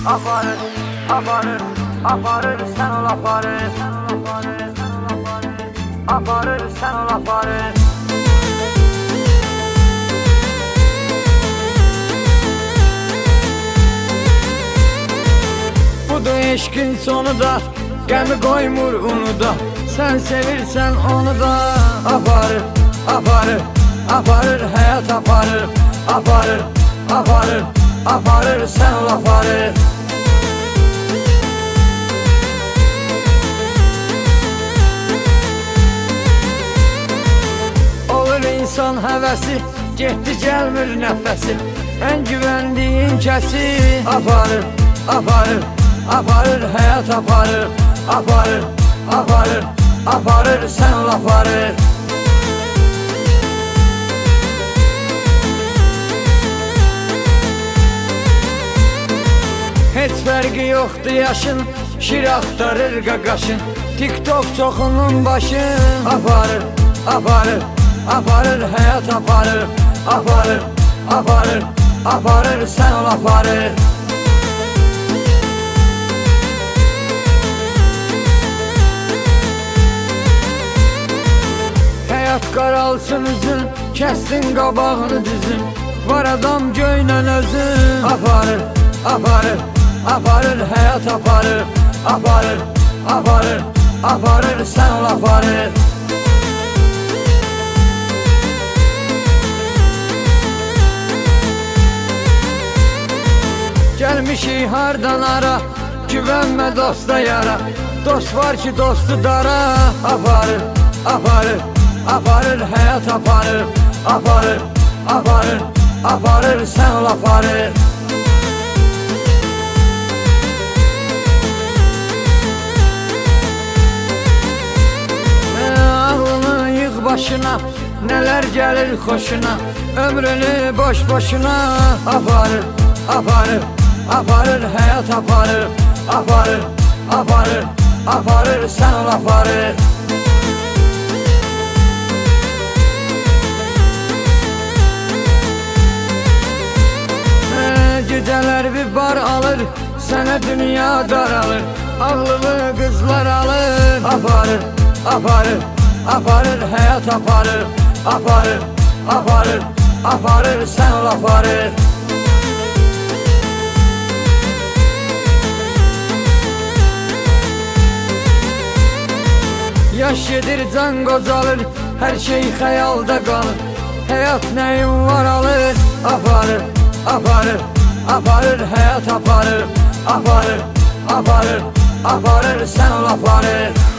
Aparır, aparır, aparır, sen ol aparır. Aparır, sen ol aparır. Budur eşkin sonu da, gəmi qoymur onu da. Sen sevirsen onu da. Aparır, aparır, aparır, həyat aparır. Aparır, aparır, aparır, sen ol aparır. Olur insan həvəsi, getdi gəlmir nəfəsi. En güvendiğin kəsi. Aparır, aparır, aparır, həyat aparır. Aparır, aparır, aparır, sen ol aparır. Heç fərqi yoxdur yaşın, şir axtarır qaqaşın. TikTok çoxunun başın. Aparır, aparır, aparır, həyat aparır. Aparır, aparır, aparır, sen ol aparır. Həyat qaralsın üzün, kəstin qabağını düzün. Var adam göynən özün. Aparır, aparır, aparır, həyat aparır. Aparır, aparır, aparır, sen ol aparır. Gəlmişik hardan ara, güvənmə dosta yara. Dost var ki dostu dara. Aparır, aparır, aparır, həyat aparır. Aparır, aparır, aparır, sen ol aparır. Ağlını yığ başına, neler gəlir xoşuna. Ömrünü boş boşuna. Aparır, aparır, aparır, həyat aparır. Aparır, aparır, aparır, sen ol aparır. Gecələr bir bar alır, sənə dünya daralır. Ağlılı qızlar alır. Aparır, aparır, aparır, həyat aparır. Aparır, aparır, aparır, sen ol aparır. Yaş gedir, can qocalır, hər şey xəyalda qalır. Həyat nəyin var alır. Aparır, aparır, aparır, həyat aparır. Aparır, aparır, aparır, sen ol aparır.